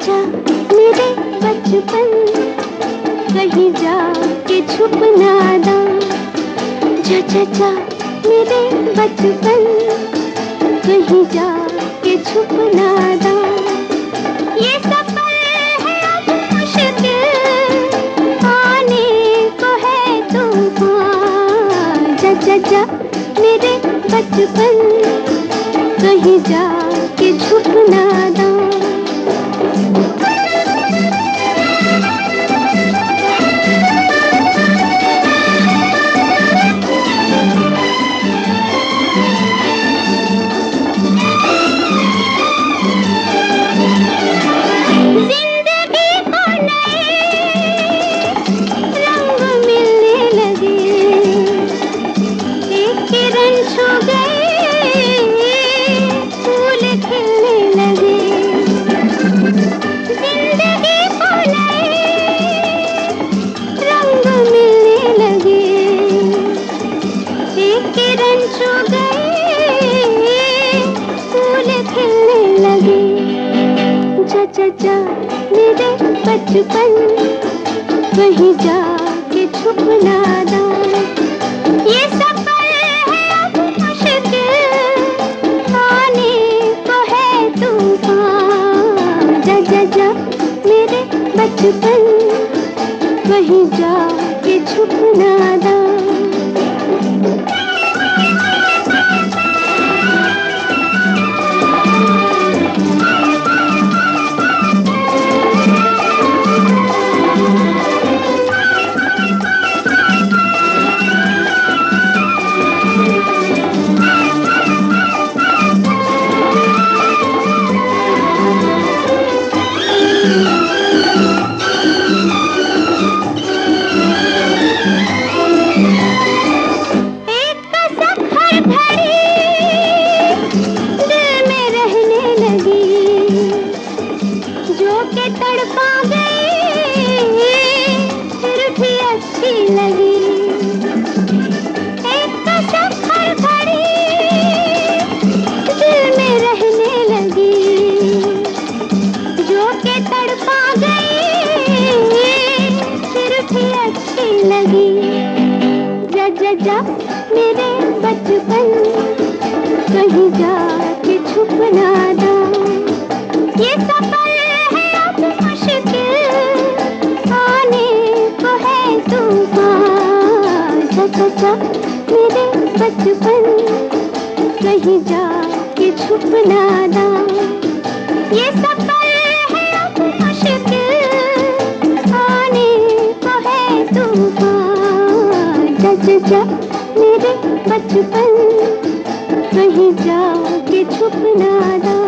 जा मेरे बचपन, कहीं जा के छुप ना दा। जा मेरे बचपन, कहीं जा के छुप ना दा। ये सफर है अब मुश्किल, आने को है तूफान। जा मेरे बचपन, कहीं जा के छुप ना दा। जा मेरे बचपन, कहीं जा के छुप ना दा। ये सफर है अब मुश्किल, आने को है तूफान। जा मेरे बचपन, कहीं जा के छुप ना दा। तड़पा गई फिर भी अच्छी लगी, एक कसम हर घड़ी दिल में रहने लगी। जो के तड़पा गई फिर भी अच्छी लगी। जा मेरे बचपन, कहीं जा के छुप ना दा। ये सफर जा मेरे बचपन, कहीं जा के छुप ना दा। ये सफर है अब मुश्किल, आने को है तूफान। जा मेरे बचपन, कहीं जा के छुप ना दा।